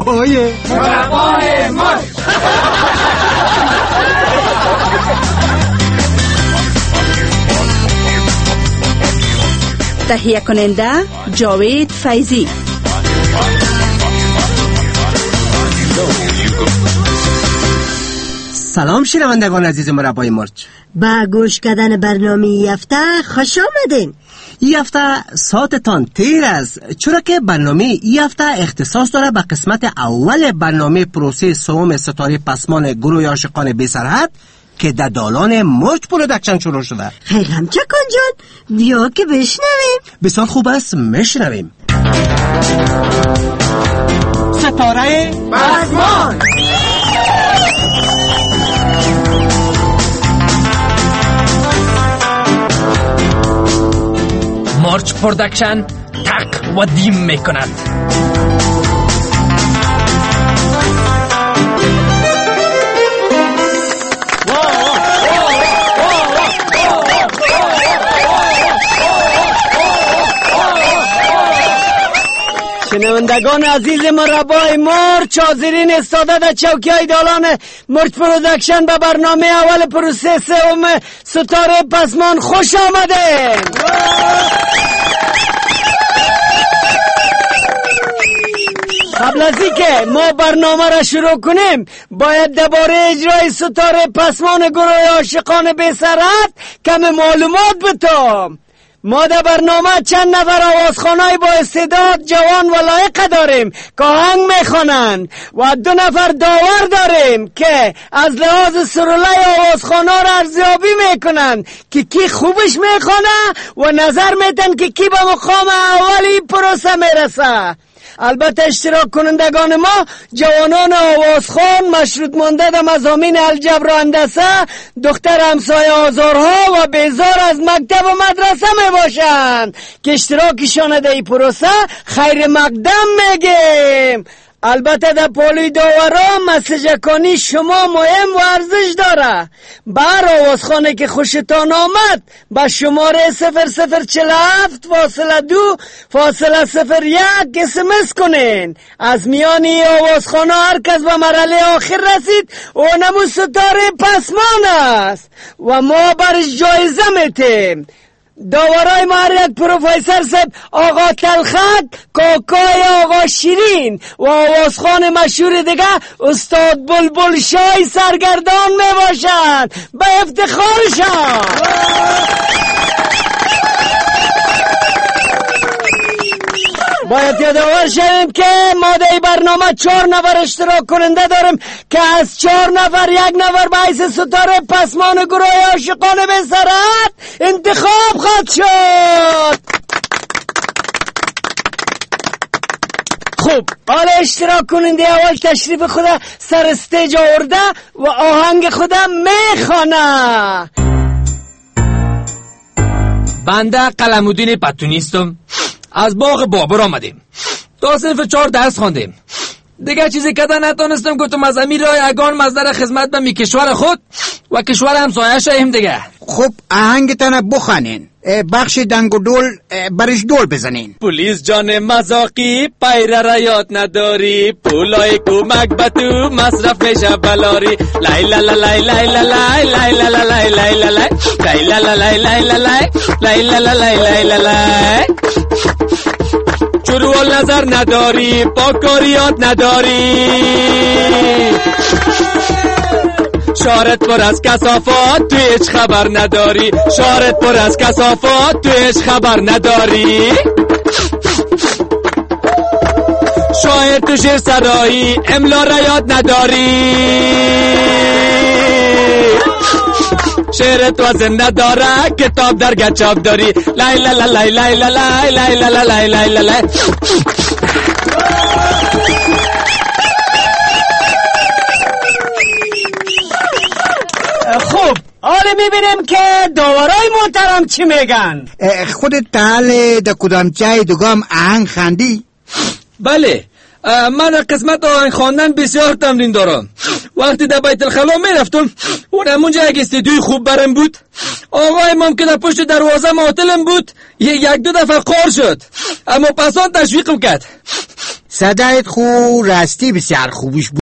مربای مرچ. تهیه کننده جاوید فیضی. سلام شنوندگان عزیز مربای مرچ. با گوش کردن برنامه این هفته خوش آمدین. این هفته ساعتتان تیر است، چرا که برنامه این هفته اختصاص داره به قسمت اول برنامه پروسه سوم ستاره پسمان گروه عاشقان بی سرحد که در دالان مرچ پرودکشن شروع شده. خیلی همچه کن جان، بیا که بشنویم. بسیار خوب است، میشنویم. ستاره پسمان. مرچ پرودکشن تقدیم میکند. شنوندگان عزیز مربای مرچ، حاضرین استاده در چوکی‌های دالان مرچ پرودکشن به برنامه اول پروسه سوم ستاره پسمان خوش آمده. قبل از اینکه ما برنامه را شروع کنیم باید درباره اجرای ستاره پسمان گروه عاشقان بی سرحد کم معلومات بتم. ما در برنامه چند نفر آوازخوانای با استعداد جوان و لایق داریم که آهنگ میخوانند و 2 نفر داور داریم که از لحاظ سرولای آوازخوانا را ارزیابی میکنند که کی خوبش میخوانه و نظر میتن که کی به مقام اولی پروسه میرسه. البته اشتراک کنندگان ما جوانان آوازخوان، مشروط مانده در مضامین الجبر و هندسه، دختر همسایه آزارها و بیزار از مکتب و مدرسه می باشند که اشتراکشان در این پروسه خیر مقدم میگیم. البته در پالوی داورا مسجکانی شما مهم و ارزش داره. بر آوازخانه که خوشتان آمد به شماره 0047-2-01 اسمس کنین. از میانی آوازخانه هر کس به مرحله آخر رسید اونمو ستاره پسمان است و ما برش جایزه میتیم. داورای معرض پروفیسر صاحب آقا تلخک، کاکای آقا شیرین و آوازخوان مشهور دیگه استاد بلبل شای سرگردان می باشند. به افتخارشان. باید یادآور شویم که ما در برنامه 4 نفر اشتراک کننده داریم که از 4 نفر 1 نفر به حیث ستاره پسمان گروه عاشقان بی سرحد انتخاب خواهد شد. خوب، حالا اشتراک کننده اول تشریف خدا سر استیج آورده و آهنگ خدا میخوانه. بنده قلمودین پتونیستم، از باغ بابر آمدیم. تا صنف 4 درس خواندیم. دیگه چیزی کده نتونستم، گفتم از امیر راه یگان مصدر خدمت به می کشور خود و کشور همسایه شایم دیگه. خب آهنگتان بخوانین، بخش دنگ و دول برش دول بزنین. پولیس جان مزاقی پیره را یاد نداری، پولای کمک به تو مصرف میشه بلاری. لای لا لا لای لای لا لای لای لا لا لای لای لا لای لای لا لا لای لای لا لای لای لا لا لای لای لا لای. چروال نظر نداری، پاکاریات نداری، شارت پر از کثافات تو هیچ خبر نداری، شارت پر از کثافات تو هیچ خبر نداری. شاعر تو شعر صدایی املا را یاد نداری، شعر تو وزن نداره کتاب در گچاب داری. لای لا لا لای لای لا لای لای لا لا لای لای لا لای. خوب، حالا میبینیم که داورای محترم چی میگن. خودت تحال در کدام جای دوگام آهنگ خواندی؟ بله، من قسمت آهنگ خواندن بسیار تمرین دارم. وقتی در بیت الخلا میرفتم اونمون جا یک استدیوی خوب برم بود. آقای امام که در پشت دروازه معطلم بود، 1-2 دفعه قار شد، اما پسان تشویقم کرد. صدایت خو راستی بسیار خوبش